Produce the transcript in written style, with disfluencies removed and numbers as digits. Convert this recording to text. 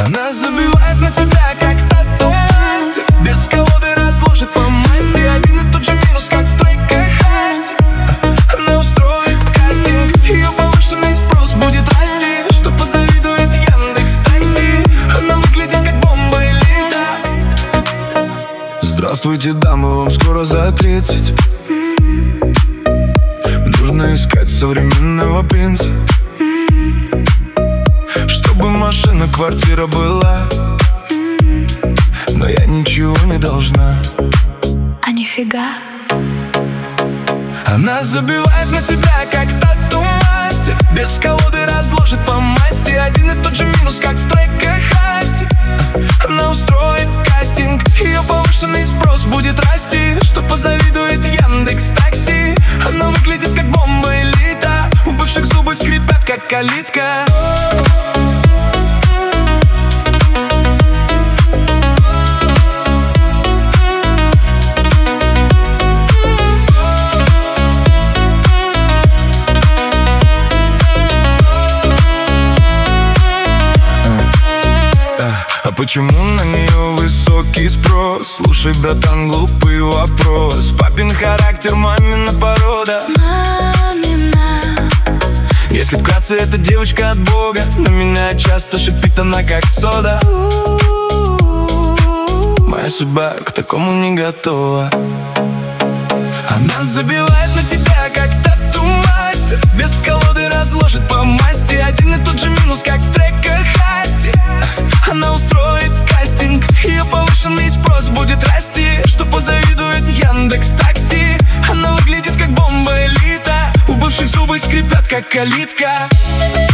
Она забивает на тебя, как тату-масть. Без колоды разложит по масти. Один и тот же минус, как в треках Асти. Она устроит кастинг, ее повышенный спрос будет расти, что позавидует Яндекс.Такси. Она выглядит как бомба элита. Здравствуйте, дамы, вам скоро за 30. Нужно искать современного принца, чтобы машина, квартира была. Но я ничего не должна. А нифига. Она забивает на тебя, как тату-мастер. Без колоды разложит по масти. Один и тот же минус, как в треках Асти. Она устроит кастинг, ее повышенный спрос будет расти, что позавидует Яндекс.Такси. Она выглядит как бомба элита. У бывших зубы скрипят, как калитка. А почему на нее высокий спрос? Слушай, братан, глупый вопрос. Папин характер, мамина порода. Мамина. Если вкратце, эта девочка от Бога. На меня часто шипит она, как сода. Моя судьба к такому не готова. Она забивает на тебя, как тату-мастер. Без колоды разложит по масти. Один и тот же минус, как в треках Асти. Она устроит кастинг, ее повышенный спрос будет расти, что позавидует Яндекс.Такси. Она выглядит как бомба элита. У бывших зубы скрипят, как калитка.